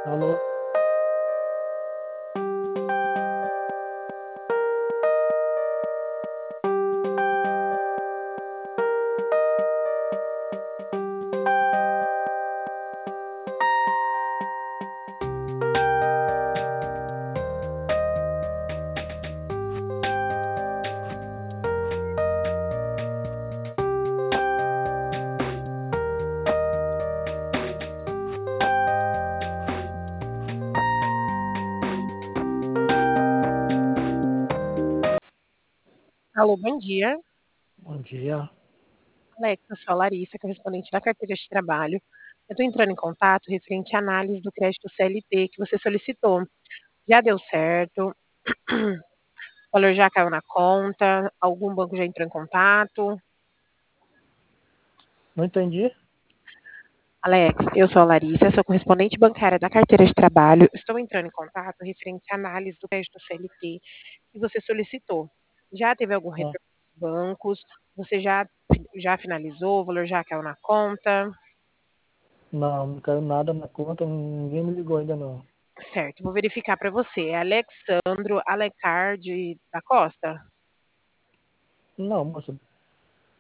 Alô? Alô, bom dia. Bom dia. Alex, eu sou a Larissa, correspondente da carteira de trabalho. Eu estou entrando em contato referente à análise do crédito CLT que você solicitou. Já deu certo? O valor já caiu na conta? Algum banco já entrou em contato? Não entendi? Alex, eu sou a Larissa, sou correspondente bancária da carteira de trabalho. Estou entrando em contato referente à análise do crédito CLT que você solicitou. Já teve algum Ah, retorno dos bancos? Você já finalizou? O valor já caiu na conta? não caiu nada na conta, ninguém me ligou ainda não. Certo, vou verificar para você. É Alexandro Alecard da Costa? Não, moça,